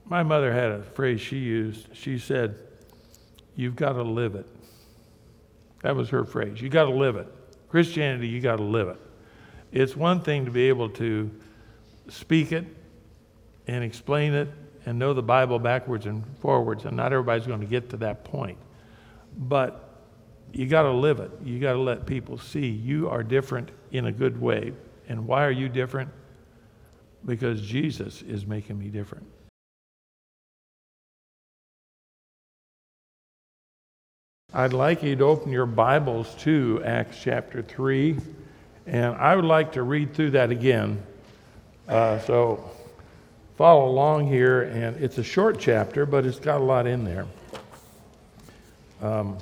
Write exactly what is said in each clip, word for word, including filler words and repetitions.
My mother had a phrase she used. She said, "You've got to live it." That was her phrase. You got to live it. Christianity, you got to live it. It's one thing to be able to speak it and explain it and know the Bible backwards and forwards, and not everybody's going to get to that point. But you got to live it. You got to let people see you are different in a good way. And why are you different? Because Jesus is making me different. I'd like you to open your Bibles to Acts chapter three, and I would like to read through that again. Uh, so follow along here, and it's a short chapter, but it's got a lot in there. Um,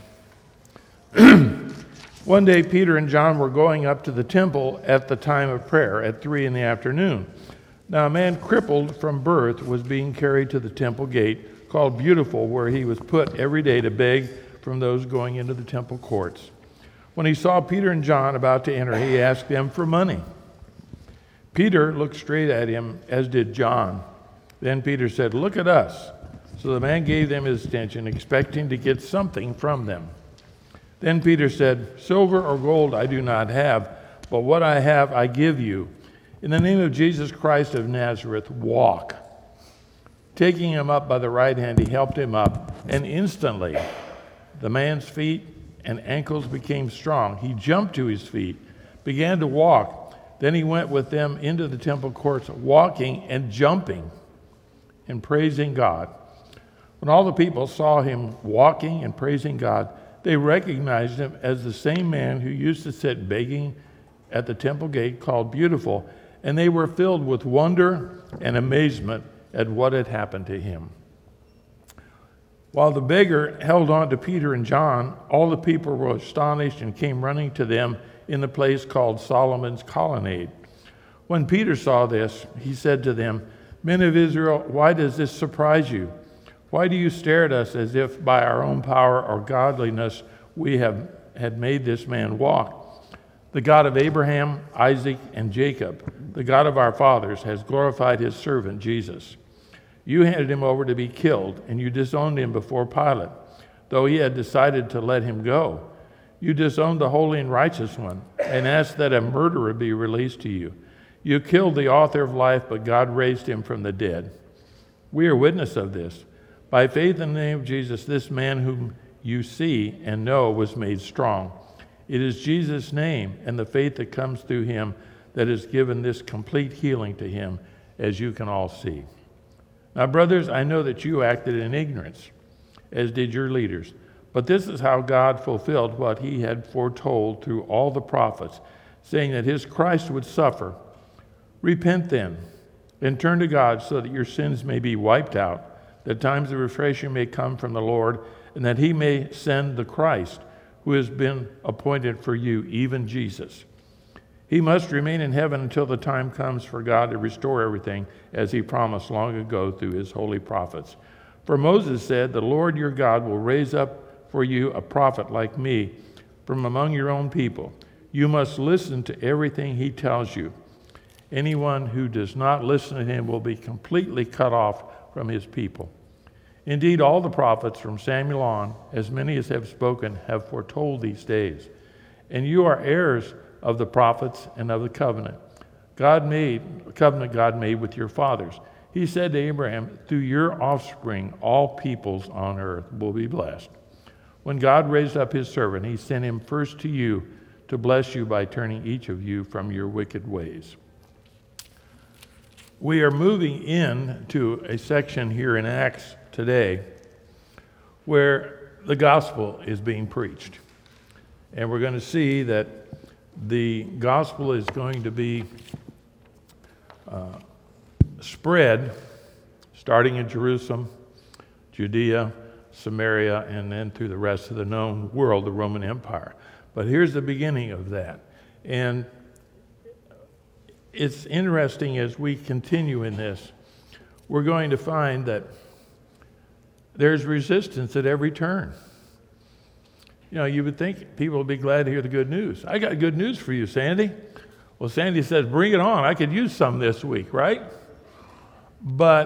One day, Peter and John were going up to the temple at the time of prayer at three in the afternoon. Now, a man crippled from birth was being carried to the temple gate, called Beautiful, where he was put every day to beg from those going into the temple courts. When he saw Peter and John about to enter, he asked them for money. Peter looked straight at him, as did John. Then Peter said, "Look at us." So the man gave them his attention, expecting to get something from them. Then Peter said, "Silver or gold I do not have, but what I have I give you. In the name of Jesus Christ of Nazareth, walk." Taking him up by the right hand, he helped him up, and instantly the man's feet and ankles became strong. He jumped to his feet, began to walk. Then he went with them into the temple courts, walking and jumping and praising God. When all the people saw him walking and praising God, they recognized him as the same man who used to sit begging at the temple gate called Beautiful, and they were filled with wonder and amazement at what had happened to him. While the beggar held on to Peter and John, all the people were astonished and came running to them in the place called Solomon's Colonnade. When Peter saw this, he said to them, "Men of Israel, why does this surprise you? Why do you stare at us as if by our own power or godliness we have had made this man walk? The God of Abraham, Isaac, and Jacob, the God of our fathers, has glorified his servant Jesus. You handed him over to be killed, and you disowned him before Pilate, though he had decided to let him go. You disowned the holy and righteous one, and asked that a murderer be released to you. You killed the author of life, but God raised him from the dead. We are witness of this. By faith in the name of Jesus, this man whom you see and know was made strong. It is Jesus' name and the faith that comes through him that has given this complete healing to him, as you can all see. Now, brothers, I know that you acted in ignorance, as did your leaders. But this is how God fulfilled what he had foretold through all the prophets, saying that his Christ would suffer. Repent then, and turn to God so that your sins may be wiped out, that times of refreshing may come from the Lord, and that he may send the Christ who has been appointed for you, even Jesus. He must remain in heaven until the time comes for God to restore everything, as he promised long ago through his holy prophets. For Moses said, the Lord your God will raise up for you a prophet like me from among your own people. You must listen to everything he tells you. Anyone who does not listen to him will be completely cut off from his people. Indeed, all the prophets from Samuel on, as many as have spoken, have foretold these days. And you are heirs of the prophets and of the covenant. God made, covenant God made with your fathers. He said to Abraham, through your offspring, all peoples on earth will be blessed. When God raised up his servant, he sent him first to you to bless you by turning each of you from your wicked ways. We are moving into a section here in Acts today where the gospel is being preached. And we're going to see that the gospel is going to be uh, spread starting in Jerusalem, Judea, Samaria, and then through the rest of the known world, the Roman Empire. But here's the beginning of that. And it's interesting as we continue in this, we're going to find that there's resistance at every turn. You know, you would think people would be glad to hear the good news. I got good news for you, Sandy. Well, Sandy says, bring it on. I could use some this week, right? But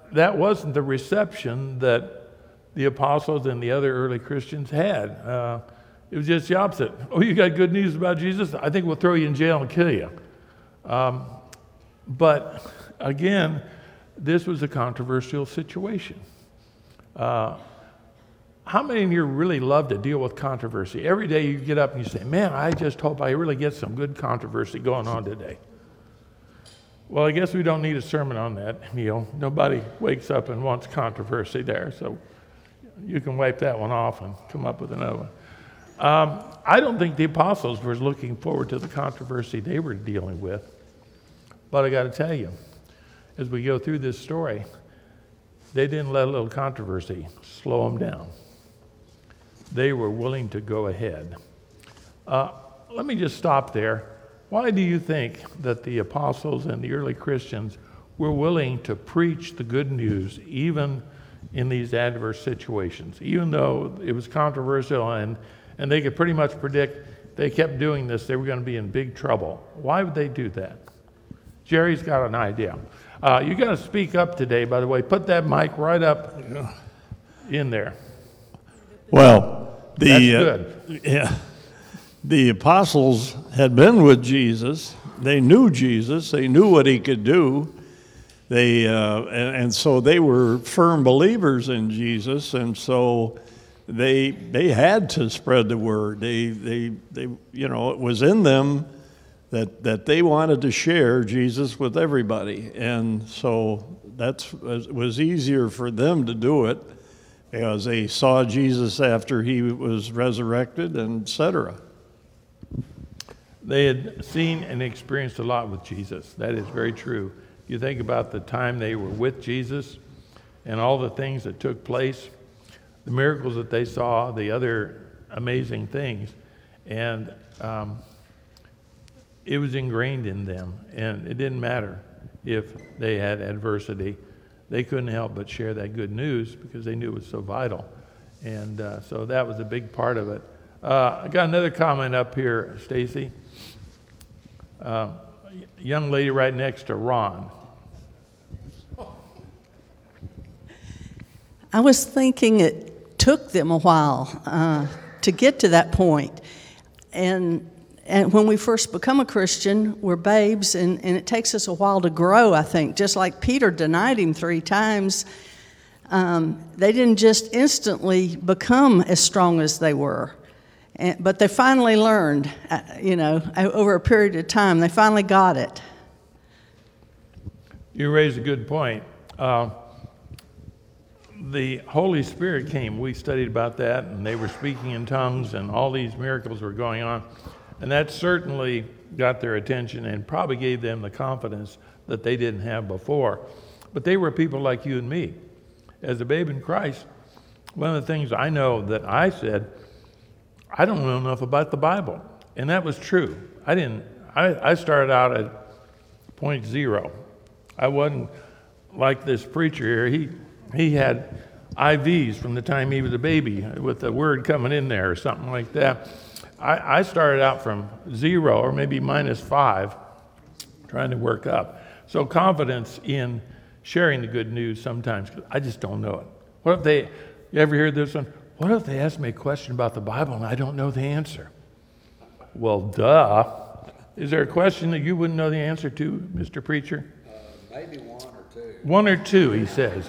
that wasn't the reception that the apostles and the other early Christians had. Uh, it was just the opposite. Oh, you got good news about Jesus? I think we'll throw you in jail and kill you. Um, but again, this was a controversial situation. Uh, how many of you really love to deal with controversy? Every day you get up and you say, man, I just hope I really get some good controversy going on today. Well, I guess we don't need a sermon on that, Neil. Nobody wakes up and wants controversy there, so you can wipe that one off and come up with another one. Um, I don't think the apostles were looking forward to the controversy they were dealing with. But I got to tell you, as we go through this story, they didn't let a little controversy slow them down. They were willing to go ahead. Uh, let me just stop there. Why do you think that the apostles and the early Christians were willing to preach the good news even in these adverse situations? Even though it was controversial and, and they could pretty much predict they kept doing this, they were going to be in big trouble. Why would they do that? Jerry's got an idea. Uh, you got to speak up today, by the way. Put that mic right up in there. Well, the That's good. Uh, yeah, the apostles had been with Jesus. They knew Jesus. They knew what he could do. They uh, and, and so they were firm believers in Jesus, and so they they had to spread the word. They they they you know it was in them that that they wanted to share Jesus with everybody, and so that's it was easier for them to do it because they saw Jesus after he was resurrected, and et cetera. They had seen and experienced a lot with Jesus. That is very true. You think about the time they were with Jesus and all the things that took place, the miracles that they saw, the other amazing things, and um, it was ingrained in them, and it didn't matter if they had adversity. They couldn't help but share that good news because they knew it was so vital, and uh, so that was a big part of it. Uh, I got another comment up here, Stacy. Uh, young lady right next to Ron. I was thinking it took them a while uh, to get to that point. And, and when we first become a Christian, we're babes, and, and it takes us a while to grow, I think. Just like Peter denied him three times, um, they didn't just instantly become as strong as they were. And, but they finally learned, uh, you know, over a period of time, they finally got it. You raise a good point. Uh, the Holy Spirit came. We studied about that, and they were speaking in tongues, and all these miracles were going on. And that certainly got their attention and probably gave them the confidence that they didn't have before. But they were people like you and me. As a babe in Christ, one of the things I know that I said, I don't know enough about the Bible. And that was true. I didn't, I, I started out at point zero. I wasn't like this preacher here. He, he had I Vs from the time he was a baby with the word coming in there or something like that. I, I started out from zero or maybe minus five, trying to work up. So confidence in sharing the good news sometimes, I just don't know it. What if they, you ever hear this one? What if they ask me a question about the Bible and I don't know the answer? Well, duh. Is there a question that you wouldn't know the answer to, Mister Preacher? Uh, maybe one or two. One or two, he says.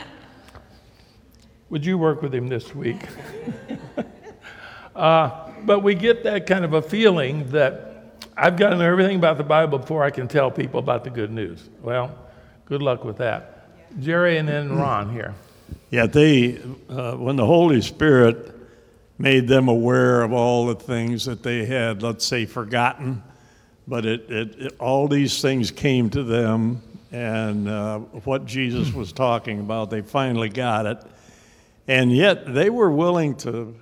Would you work with him this week? uh, but we get that kind of a feeling that I've got to know everything about the Bible before I can tell people about the good news. Well, good luck with that. Jerry and then Ron here. Yeah, they, uh, when the Holy Spirit made them aware of all the things that they had, let's say, forgotten, but it, it, it all these things came to them, and uh, what Jesus was talking about, they finally got it. And yet they were willing to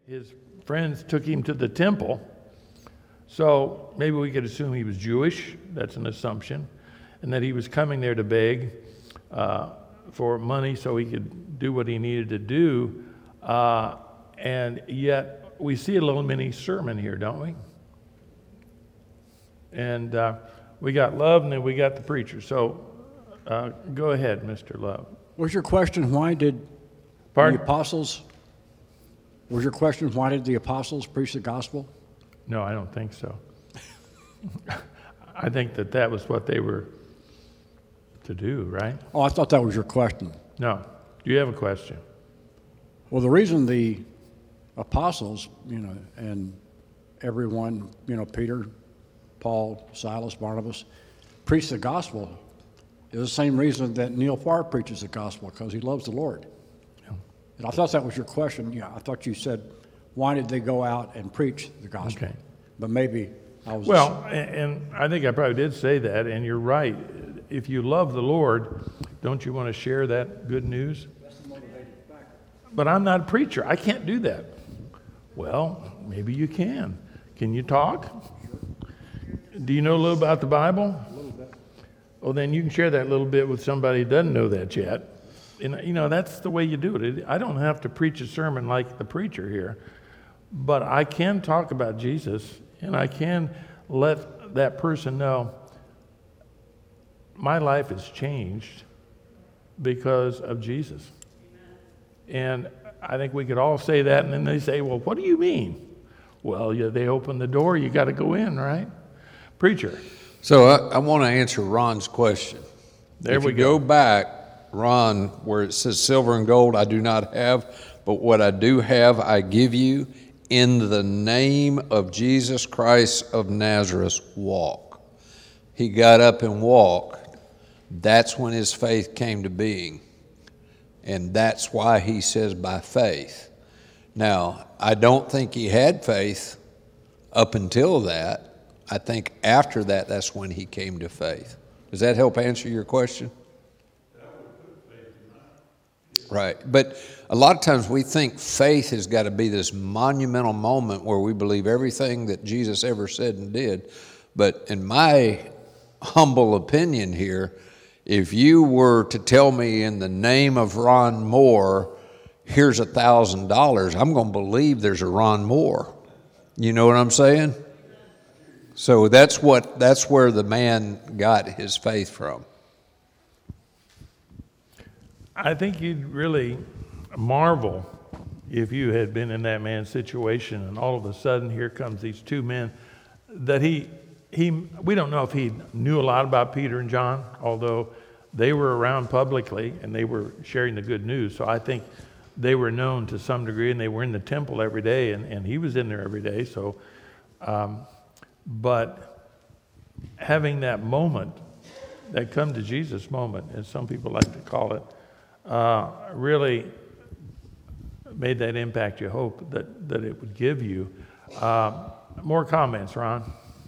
his friends took him to the temple. So maybe we could assume he was Jewish. That's an assumption. And that he was coming there to beg uh, for money so he could do what he needed to do. Uh, and yet we see a little mini sermon here, don't we? And uh, we got Love, and then we got the preacher. So uh, go ahead, Mister Love. Was your question, why did Pardon? the apostles, was your question, why did the apostles preach the gospel? No, I don't think so. I think that that was what they were to do, right? Oh, I thought that was your question. No. Do you have a question? Well, the reason the apostles, you know, and everyone, you know, Peter, Paul, Silas, Barnabas, preached the gospel is the same reason that Neil Farr preaches the gospel, because he loves the Lord. Yeah. And I thought that was your question. Yeah, I thought you said, why did they go out and preach the gospel? Okay. But maybe I was... Well, and, and I think I probably did say that, and you're right. If you love the Lord, don't you want to share that good news? That's the motivating factor. But I'm not a preacher. I can't do that. Well, maybe you can. Can you talk? Do you know a little about the Bible? A little bit. Well, then you can share that little bit with somebody who doesn't know that yet. And, you know, that's the way you do it. I don't have to preach a sermon like the preacher here, but I can talk about Jesus, and I can let that person know my life has changed because of Jesus. And I think we could all say that, and then they say, well, what do you mean? Well, yeah, they open the door, you got to go in, right? Preacher. So I, I want to answer Ron's question. There if we you go. go back, Ron, where it says silver and gold I do not have, but what I do have I give you, in the name of Jesus Christ of Nazareth, walk. He got up and walked. That's when his faith came to being. And that's why he says by faith. Now, I don't think he had faith up until that. I think after that, that's when he came to faith. Does that help answer your question? Right. But a lot of times we think faith has got to be this monumental moment where we believe everything that Jesus ever said and did. But in my humble opinion here, if you were to tell me in the name of Ron Moore, here's a thousand dollars, I'm going to believe there's a Ron Moore. You know what I'm saying? So that's what that's where the man got his faith from. I think you'd really marvel if you had been in that man's situation, and all of a sudden here comes these two men that he he we don't know if he knew a lot about Peter and John, although they were around publicly and they were sharing the good news. So I think they were known to some degree, and they were in the temple every day, and, and he was in there every day. So, um, but having that moment, that come to Jesus moment, as some people like to call it, uh, really made that impact you hope that, that it would give you. Uh, more comments, Ron?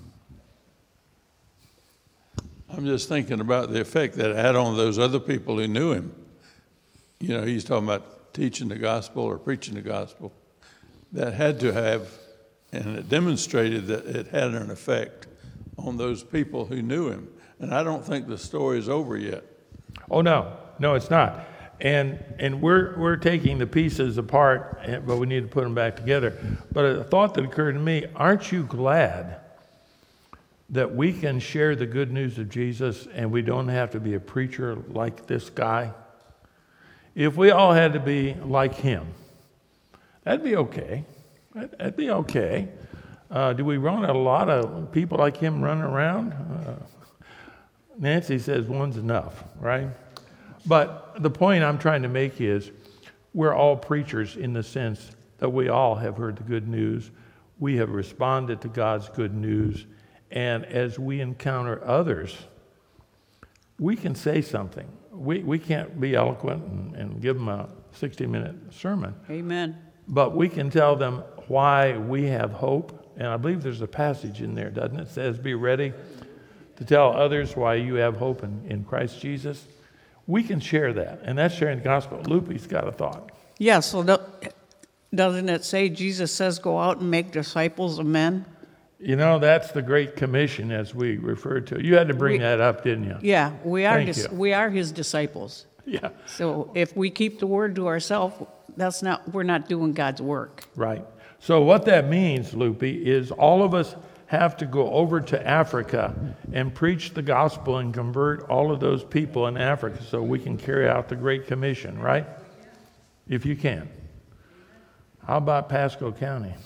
I'm just thinking about the effect that it had on those other people who knew him. You know, he's talking about teaching the gospel or preaching the gospel. That had to have, and it demonstrated that it had an effect on those people who knew him. And I don't think the story is over yet. Oh, no. No, it's not. And and we're we're taking the pieces apart, but we need to put them back together. But a thought that occurred to me, aren't you glad that we can share the good news of Jesus and we don't have to be a preacher like this guy? If we all had to be like him, that'd be okay. That'd be okay. Uh, do we run a lot of people like him running around? Uh, Nancy says one's enough, right? But the point I'm trying to make is we're all preachers in the sense that we all have heard the good news. We have responded to God's good news. And as we encounter others, we can say something. We we can't be eloquent and, and give them a sixty-minute sermon. Amen. But we can tell them why we have hope. And I believe there's a passage in there, doesn't it? It says, be ready to tell others why you have hope in, in Christ Jesus. We can share that, and that's sharing the gospel. Loopy's got a thought. Yes, well, no, Doesn't it say Jesus says, go out and make disciples of men? You know, that's the Great Commission, as we refer to it. You had to bring We- that up, didn't you? Yeah, we are, Thank dis- you. we are his disciples. Yeah, So if we keep the word to ourselves, that's not, we're not doing God's work. right. So what that means, Loopy, is all of us have to go over to Africa and preach the gospel and convert all of those people in Africa so we can carry out the Great Commission, right? If you can. How about Pasco County?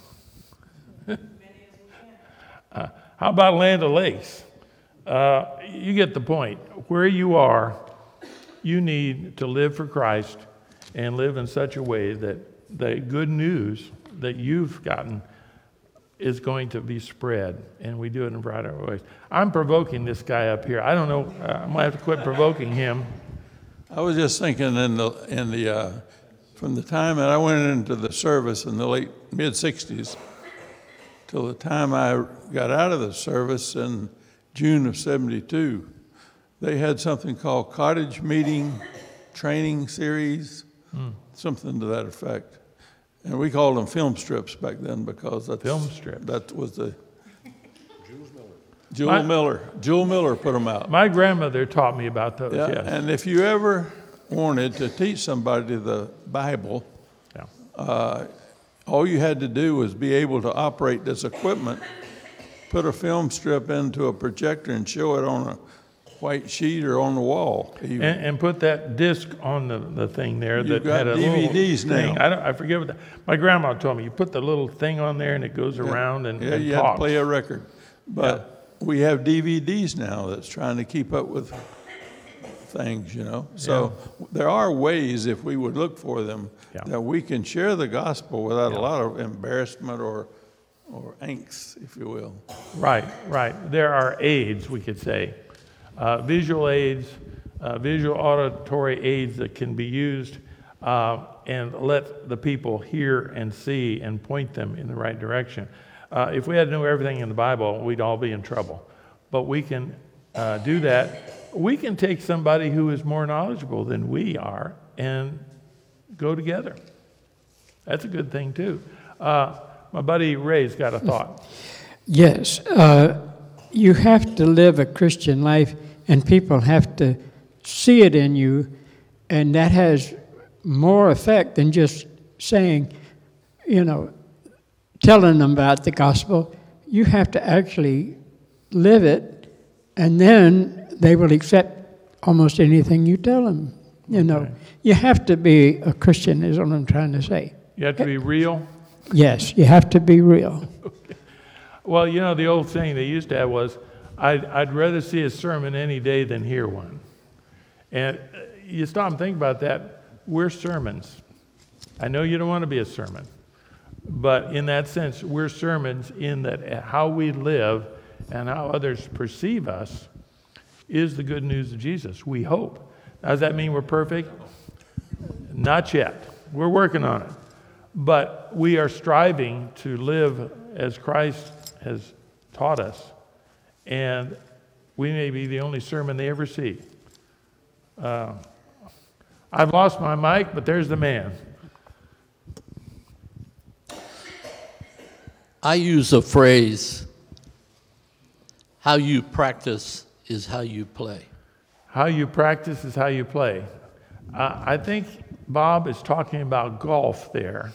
uh, how about Land O'Lakes? Uh, you get the point. Where you are, you need to live for Christ and live in such a way that the good news that you've gotten is going to be spread, and we do it in a variety of ways. I'm provoking this guy up here. I don't know. Uh, I'm gonna have to quit provoking him. I was just thinking in the in the uh, from the time that I went into the service in the late mid sixties till the time I got out of the service in June of seventy-two, they had something called Cottage Meeting Training Series, Hmm. something to that effect. And we called them film strips back then because that's, Film strips. that was the Jewel My- Miller. Jewel Miller put them out. My grandmother taught me about those. Yeah, yes. and if you ever wanted to teach somebody the Bible, Yeah. uh, all you had to do was be able to operate this equipment, put a film strip into a projector and show it on a white sheet or on the wall. even. And, and put that disc on the, the thing there You've that got had a D V little Ds thing. now. I, don't, I forget what that. My grandma told me you put the little thing on there and it goes around and, yeah, and you had to talks. play a record. But we have D V Ds now that's trying to keep up with things, you know. So there are ways, if we would look for them, Yeah. that we can share the gospel without a lot of embarrassment or or angst, if you will. Right, right. There are aids, we could say, uh, visual aids, uh, visual auditory aids that can be used uh, and let the people hear and see and point them in the right direction. Uh, if we had to know everything in the Bible, we'd all be in trouble. But we can uh, do that. We can take somebody who is more knowledgeable than we are and go together. That's a good thing, too. Uh, my buddy Ray's got a thought. Yes, uh, you have to live a Christian life, and people have to see it in you, and that has more effect than just saying, you know, telling them about the gospel. You have to actually live it, and then they will accept almost anything you tell them. You know, Okay. you have to be a Christian, is what I'm trying to say. You have to be real. Yes, you have to be real. Well, you know, the old saying they used to have was, I'd, I'd rather see a sermon any day than hear one. And uh, you stop and think about that. We're sermons. I know you don't want to be a sermon, but in that sense, we're sermons in that how we live and how others perceive us is the good news of Jesus, we hope. Now, does that mean we're perfect? Not yet. We're working on it. But we are striving to live as Christ has taught us. And we may be the only sermon they ever see. Uh, I've lost my mic, but there's the man. I use a phrase, how you practice is how you play. How you practice is how you play. Uh, I think Bob is talking about golf there.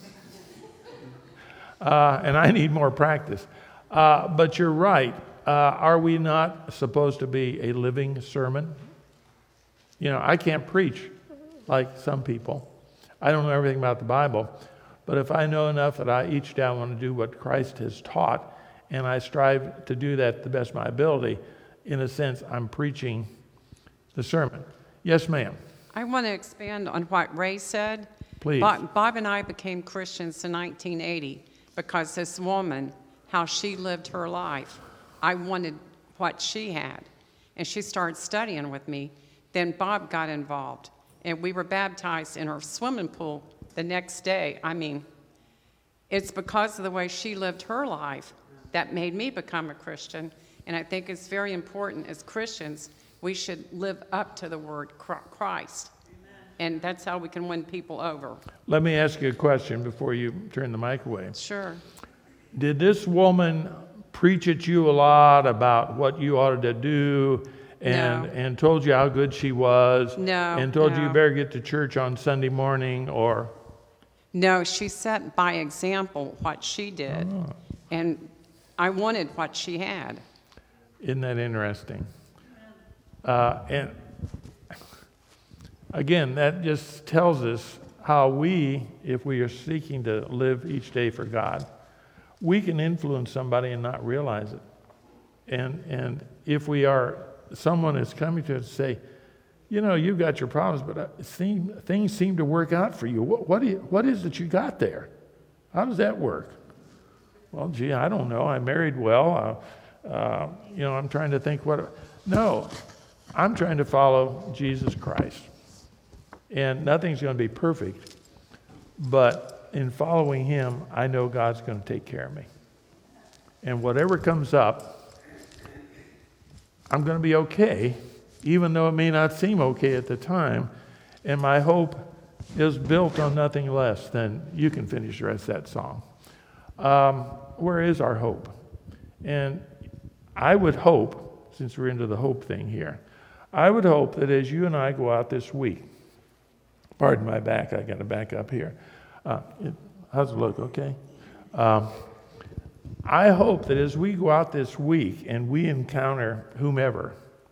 Uh, and I need more practice. Uh, but you're right. Uh, are we not supposed to be a living sermon? You know, I can't preach like some people. I don't know everything about the Bible. But if I know enough that I each day I want to do what Christ has taught, and I strive to do that to the best of my ability, in a sense, I'm preaching the sermon. Yes, ma'am. I want to expand on what Ray said. Please. Bob, Bob and I became Christians in nineteen eighty because this woman, how she lived her life, I wanted what she had. And she started studying with me. Then Bob got involved, and we were baptized in her swimming pool the next day. I mean, it's because of the way she lived her life that made me become a Christian. And I think it's very important as Christians, we should live up to the word Christ. And that's how we can win people over. Let me ask you a question before you turn the mic away. Sure. Did this woman preach at you a lot about what you ought to do and, No. and told you how good she was? No, And told you you no. better get to church on Sunday morning or? No, she set by example what she did. Oh. And I wanted what she had. Isn't that interesting? Uh, and again, that just tells us how we, if we are seeking to live each day for God, we can influence somebody and not realize it. And and if we are, someone is coming to us and say, you know, you've got your problems, but uh, it seem, things seem to work out for you. What, what, do you. what is it you got there? How does that work? Well, gee, I don't know. I married well. Uh, uh, you know, I'm trying to think what. No, I'm trying to follow Jesus Christ. And nothing's going to be perfect. But in following him, I know God's going to take care of me. And whatever comes up, I'm going to be okay, even though it may not seem okay at the time. And my hope is built on nothing less than, you can finish the rest of that song. Um, where is our hope? And I would hope, since we're into the hope thing here, I would hope that as you and I go out this week, pardon my back, I got to back up here. Uh, it, how's it look, okay? Um, I hope that as we go out this week and we encounter whomever,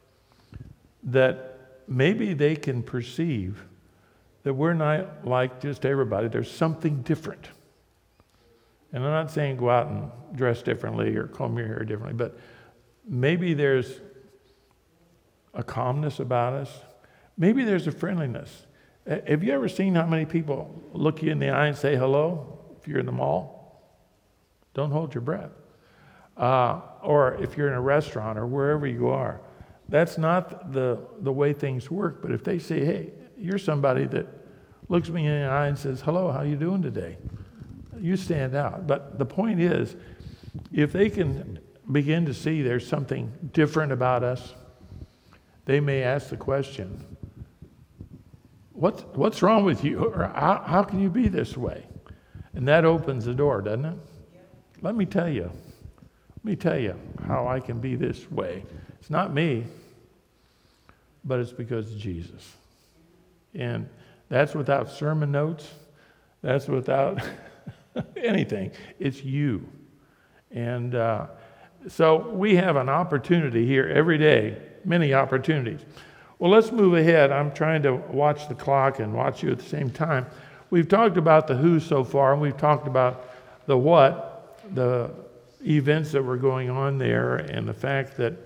that maybe they can perceive that we're not like just everybody. There's something different. And I'm not saying go out and dress differently or comb your hair differently, but maybe there's a calmness about us. Maybe there's a friendliness. Have you ever seen how many people look you in the eye and say hello if you're in the mall? Don't hold your breath. Uh, or if you're in a restaurant or wherever you are. That's not the, the way things work. But if they say, hey, you're somebody that looks me in the eye and says, hello, how you doing today? You stand out. But the point is, if they can begin to see there's something different about us, they may ask the question, what's, what's wrong with you? Or how, how can you be this way? And that opens the door, doesn't it? Let me tell you. Let me tell you how I can be this way. It's not me, but it's because of Jesus. And that's without sermon notes. That's without anything. It's you. And uh, so we have an opportunity here every day, many opportunities. Well, let's move ahead. I'm trying to watch the clock and watch you at the same time. We've talked about the who so far, and we've talked about the what, the events that were going on there, and the fact that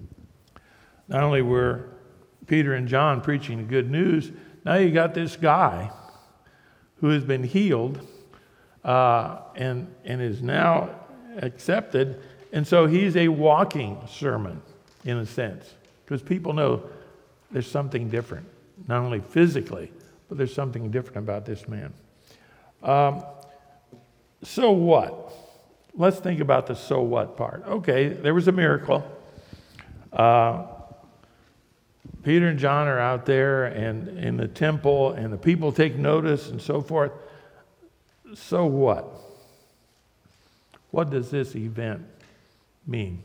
not only were Peter and John preaching the good news, now you got this guy who has been healed uh, and, and is now accepted. And so he's a walking sermon, in a sense, because people know there's something different, not only physically, but there's something different about this man. Um, so what? Let's think about the so what part. Okay, there was a miracle. Uh, Peter and John are out there and in the temple, and the people take notice and so forth. So what? What does this event mean?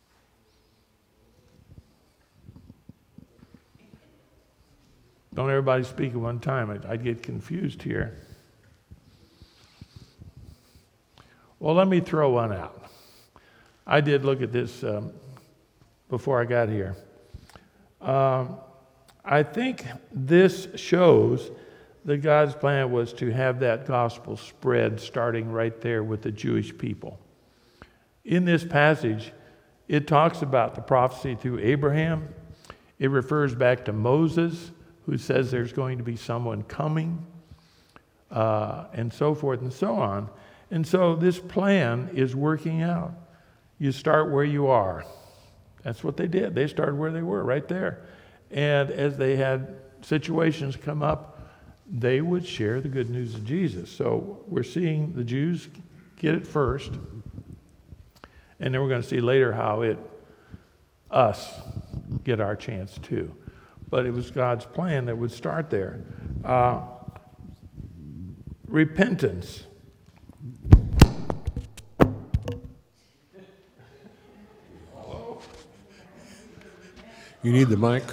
Don't everybody speak at one time. I'd, I'd get confused here. Well, let me throw one out. I did look at this um, before I got here. Um, I think this shows that God's plan was to have that gospel spread starting right there with the Jewish people. In this passage, it talks about the prophecy through Abraham. It refers back to Moses, who says there's going to be someone coming, uh, and so forth and so on. And so this plan is working out. You start where you are. That's what they did. They started where they were, right there. And as they had situations come up, they would share the good news of Jesus. So we're seeing the Jews get it first, and then we're going to see later how it, us, get our chance too. But it was God's plan that would start there. Uh, repentance. You need the mic.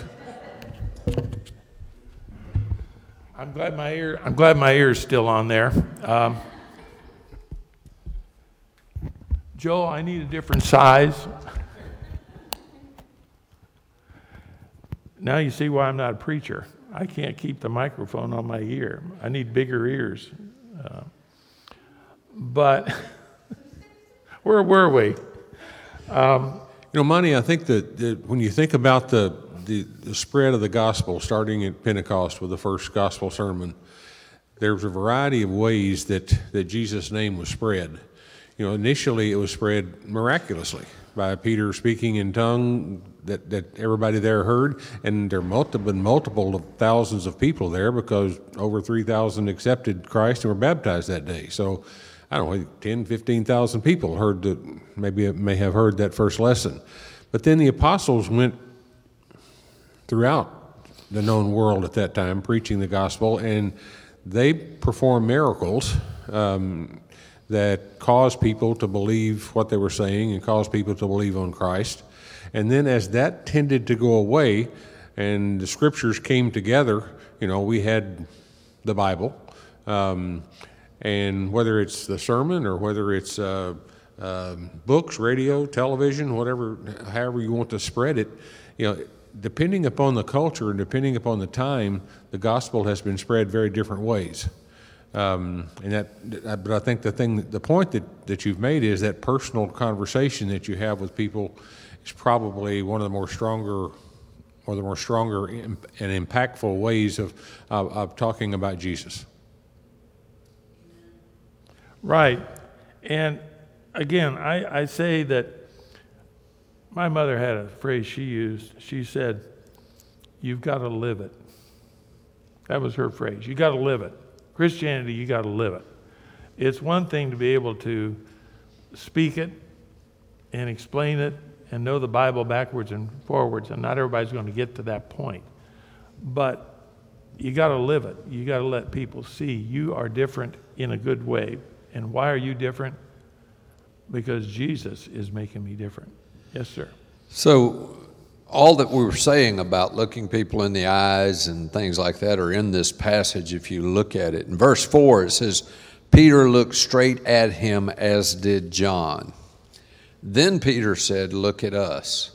I'm glad my ear. I'm glad my ear's still on there. Um, Joe, I need a different size. Now you see why I'm not a preacher. I can't keep the microphone on my ear. I need bigger ears. Uh, but where were we? Um, You know, Monty, I think that, that when you think about the, the, the spread of the gospel starting at Pentecost with the first gospel sermon, there's a variety of ways that, that Jesus' name was spread. You know, initially it was spread miraculously by Peter speaking in tongue that, that everybody there heard, and there must have been multiple of thousands of people there because over three thousand accepted Christ and were baptized that day. So, I don't know, ten, fifteen thousand people heard the, maybe may have heard that first lesson. But then the apostles went throughout the known world at that time preaching the gospel, and they performed miracles um, that caused people to believe what they were saying and caused people to believe on Christ. And then as that tended to go away and the scriptures came together, you know, we had the Bible. Um, And whether it's the sermon or whether it's uh, uh, books, radio, television, whatever, however you want to spread it, you know, depending upon the culture and depending upon the time, the gospel has been spread very different ways. Um, and that, but I think the thing, the point that, that you've made is that personal conversation that you have with people is probably one of the more stronger, or the more stronger and impactful ways of of, of talking about Jesus. Right. And again, I, I say that my mother had a phrase she used. She said, "You've got to live it." That was her phrase. You got to live it. Christianity, you got to live it. It's one thing to be able to speak it and explain it and know the Bible backwards and forwards, and not everybody's going to get to that point. But you got to live it. You got to let people see you are different in a good way. And why are you different? Because Jesus is making me different. Yes, sir. So all that we were saying about looking people in the eyes and things like that are in this passage if you look at it. In verse four, it says, Peter looked straight at him, as did John. Then Peter said, "Look at us."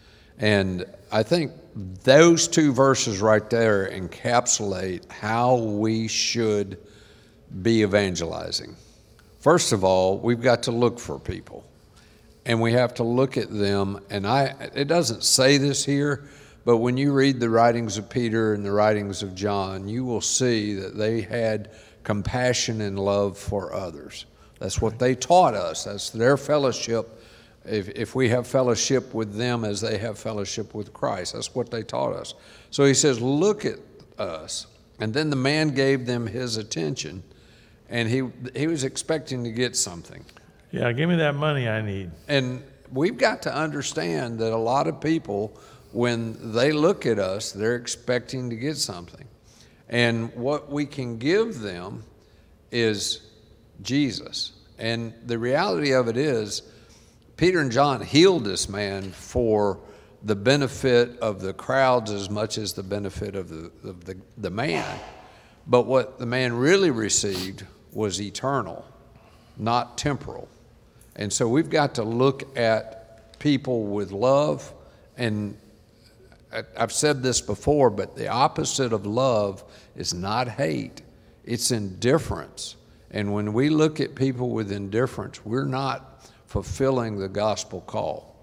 And I think those two verses right there encapsulate how we should be evangelizing. First of all, we've got to look for people, and we have to look at them. And I, it doesn't say this here, but when you read the writings of Peter and the writings of John, you will see that they had compassion and love for others. That's what they taught us. That's their fellowship. If, if we have fellowship with them as they have fellowship with Christ, that's what they taught us. So he says, "Look at us." And then the man gave them his attention, and he he was expecting to get something. Yeah, give me that money I need. And we've got to understand that a lot of people, when they look at us, they're expecting to get something. And what we can give them is Jesus. And the reality of it is, Peter and John healed this man for the benefit of the crowds as much as the benefit of the, of the, the man. But what the man really received was eternal, not temporal. And so we've got to look at people with love. And I've said this before, but the opposite of love is not hate, it's indifference. And when we look at people with indifference, we're not fulfilling the gospel call.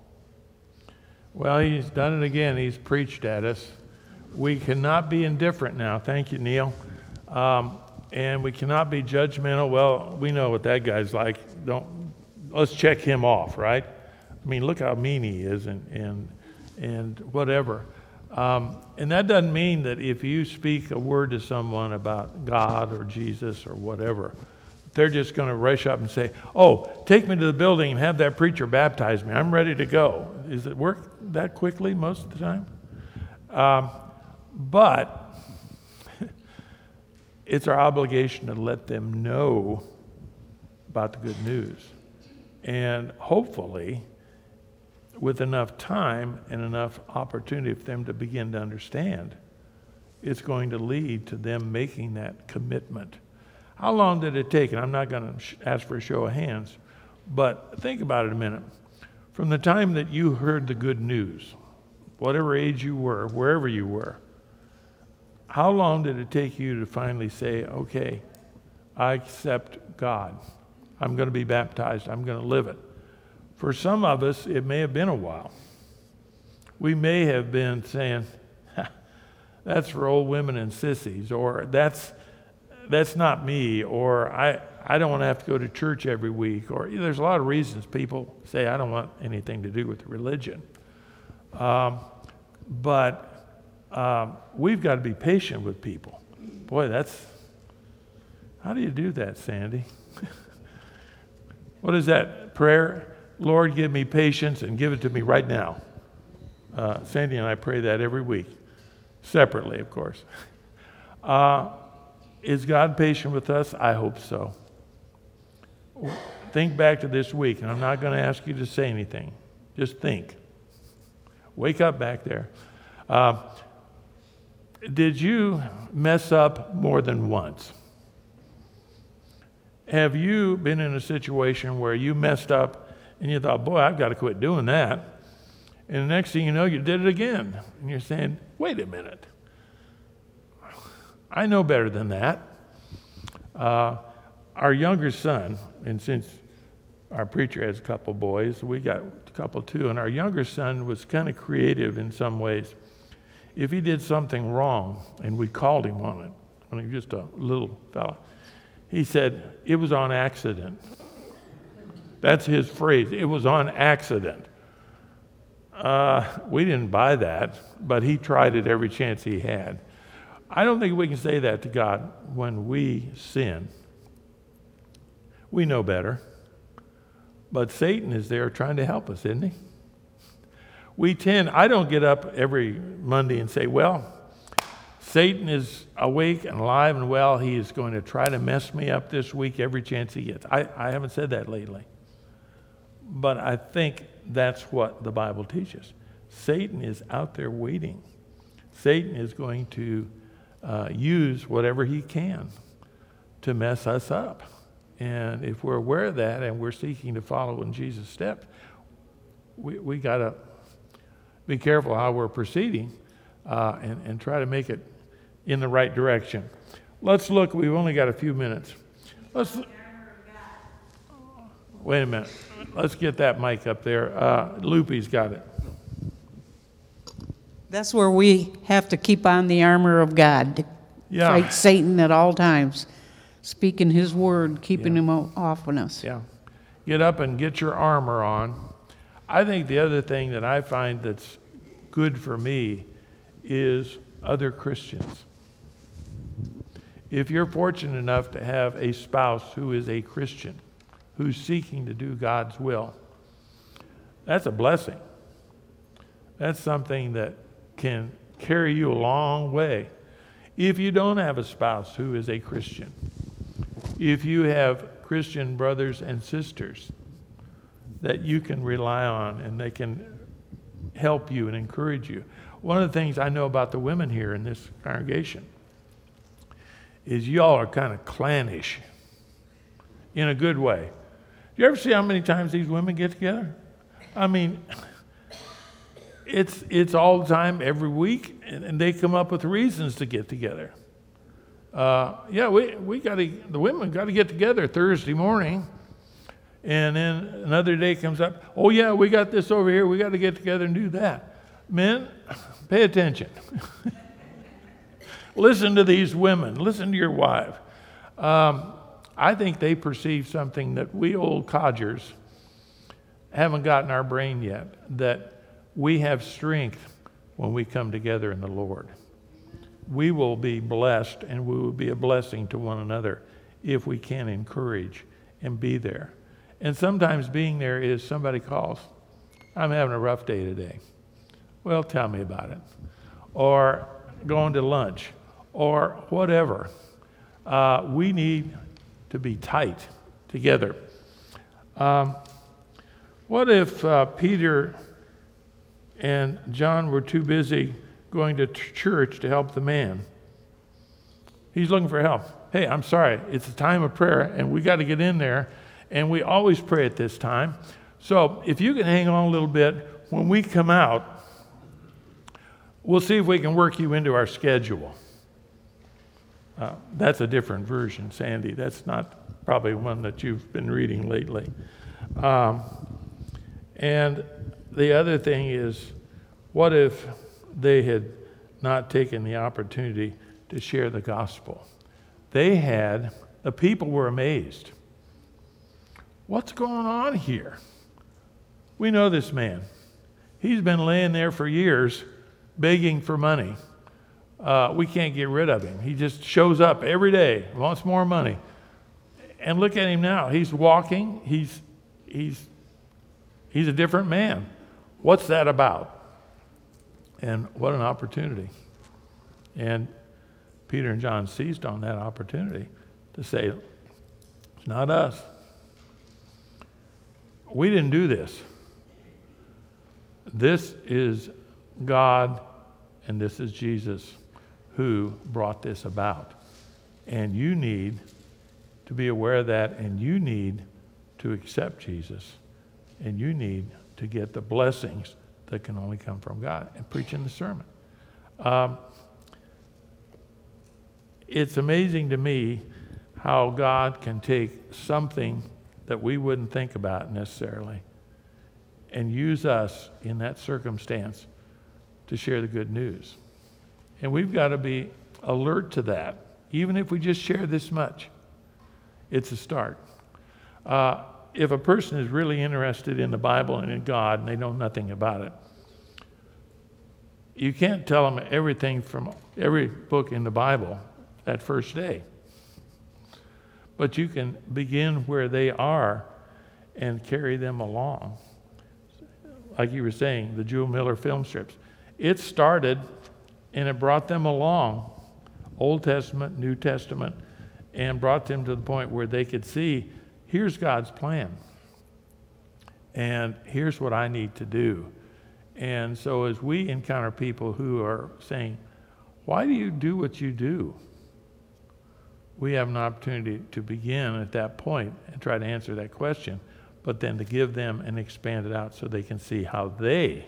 Well, he's done it again. He's preached at us. We cannot be indifferent now. Thank you, Neil. Um, and we cannot be judgmental. Well, we know what that guy's like. Don't let's check him off, right? I mean, look how mean he is, and and and whatever. Um, and that doesn't mean that if you speak a word to someone about God or Jesus or whatever, they're just going to rush up and say, "Oh, take me to the building and have that preacher baptize me. I'm ready to go." Does it work that quickly most of the time? Um, but it's our obligation to let them know about the good news. And hopefully, with enough time and enough opportunity for them to begin to understand, it's going to lead to them making that commitment. How long did it take? And I'm not going to ask for a show of hands, but think about it a minute. From the time that you heard the good news, whatever age you were, wherever you were, how long did it take you to finally say, okay, I accept God. I'm going to be baptized. I'm going to live it. For some of us, it may have been a while. We may have been saying, that's for old women and sissies, or that's that's not me, or I, I don't want to have to go to church every week, or you know, there's a lot of reasons people say, I don't want anything to do with religion. Um, but um, we've got to be patient with people. Boy, that's, how do you do that, Sandy? What is that prayer? Lord, give me patience and give it to me right now. Uh, Sandy and I pray that every week, separately, of course. Uh, is God patient with us? I hope so. Think back to this week, and I'm not going to ask you to say anything. Just think. Wake up back there. Uh, did you mess up more than once? Have you been in a situation where you messed up and you thought, boy, I've got to quit doing that? And the next thing you know, you did it again. And you're saying, wait a minute. I know better than that. Uh, our younger son, and since our preacher has a couple boys, we got a couple too, and our younger son was kind of creative in some ways. If he did something wrong, and we called him on it, when he was just a little fella, he said, it was on accident. That's his phrase, it was on accident. Uh, we didn't buy that, but he tried it every chance he had. I don't think we can say that to God when we sin. We know better. But Satan is there trying to help us, isn't he? We tend, I don't get up every Monday and say, well, Satan is awake and alive and well. He is going to try to mess me up this week every chance he gets. I, I haven't said that lately. But I think that's what the Bible teaches. Satan is out there waiting. Satan is going to uh, use whatever he can to mess us up. And if we're aware of that and we're seeking to follow in Jesus' steps, we, we got to be careful how we're proceeding uh, and, and try to make it in the right direction. Let's look. We've only got a few minutes. Let's. Wait a minute. Let's get that mic up there. Uh, Loopy's got it. That's where we have to keep on the armor of God to Yeah. fight Satan at all times, speaking his word, keeping Yeah. him o- off on us. Yeah. Get up and get your armor on. I think the other thing that I find that's good for me is other Christians. If you're fortunate enough to have a spouse who is a Christian, who's seeking to do God's will, that's a blessing. That's something that can carry you a long way. If you don't have a spouse who is a Christian, if you have Christian brothers and sisters that you can rely on and they can help you and encourage you. One of the things I know about the women here in this congregation is y'all are kind of clannish in a good way. You ever see how many times these women get together? I mean, it's it's all the time, every week, and, and they come up with reasons to get together. Uh, yeah, we we got to the women got to get together Thursday morning, and then another day comes up. Oh yeah, we got this over here. We got to get together and do that. Men, pay attention. Listen to these women. Listen to your wife. Um, I think they perceive something that we old codgers haven't got in our brain yet, that we have strength when we come together in the Lord. We will be blessed and we will be a blessing to one another if we can encourage and be there. And sometimes being there is somebody calls, I'm having a rough day today. Well, tell me about it. Or going to lunch or whatever. Uh, we need to be tight together. Um, what if uh, Peter and John were too busy going to t- church to help the man? He's looking for help. Hey, I'm sorry, it's a time of prayer, and we got to get in there, and we always pray at this time. So if you can hang on a little bit, when we come out, we'll see if we can work you into our schedule. Uh, that's a different version, Sandy. That's not probably one that you've been reading lately. Um, and the other thing is, what if they had not taken the opportunity to share the gospel? They had, the people were amazed. What's going on here? We know this man. He's been laying there for years begging for money. Uh, we can't get rid of him. He just shows up every day, wants more money. And look at him now. He's walking. He's, he's, he's a different man. What's that about? And what an opportunity. And Peter and John seized on that opportunity to say, it's not us. We didn't do this. This is God and this is Jesus who brought this about. And you need to be aware of that, and you need to accept Jesus, and you need to get the blessings that can only come from God and preaching the sermon. Um, it's amazing to me how God can take something that we wouldn't think about necessarily and use us in that circumstance to share the good news. And we've got to be alert to that. Even if we just share this much, it's a start. Uh, if a person is really interested in the Bible and in God and they know nothing about it, you can't tell them everything from every book in the Bible that first day. But you can begin where they are and carry them along. Like you were saying, the Jewel Miller film strips. It started and it brought them along, Old Testament, New Testament, and brought them to the point where they could see, here's God's plan. And here's what I need to do. And so as we encounter people who are saying, why do you do what you do? We have an opportunity to begin at that point and try to answer that question, but then to give them and expand it out so they can see how they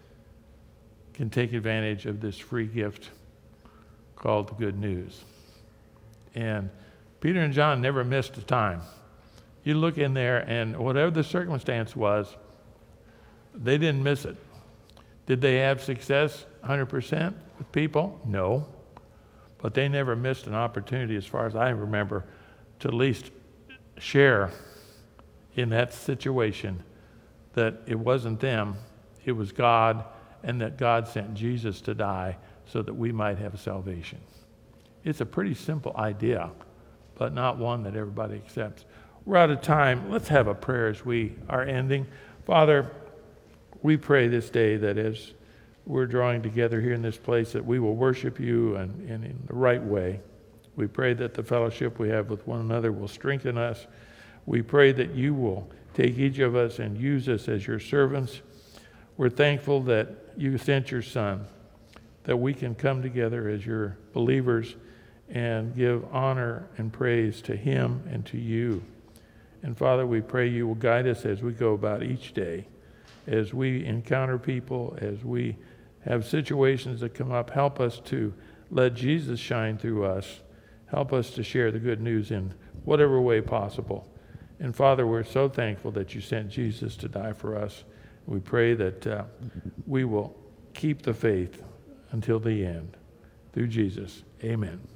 can take advantage of this free gift called the good news. And Peter and John never missed a time. You look in there, and whatever the circumstance was, they didn't miss it. Did they have success one hundred percent with people? No. But they never missed an opportunity, as far as I remember, to at least share in that situation that it wasn't them, it was God, and that God sent Jesus to die so that we might have salvation. It's a pretty simple idea, but not one that everybody accepts. We're out of time. Let's have a prayer as we are ending. Father, we pray this day that as we're drawing together here in this place, that we will worship you and, and in the right way. We pray that the fellowship we have with one another will strengthen us. We pray that you will take each of us and use us as your servants. We're thankful that you sent your Son, that we can come together as your believers and give honor and praise to him and to you. And Father, we pray you will guide us as we go about each day, as we encounter people, as we have situations that come up. Help us to let Jesus shine through us. Help us to share the good news in whatever way possible. And Father, we're so thankful that you sent Jesus to die for us. We pray that uh, we will keep the faith until the end. Through Jesus, amen.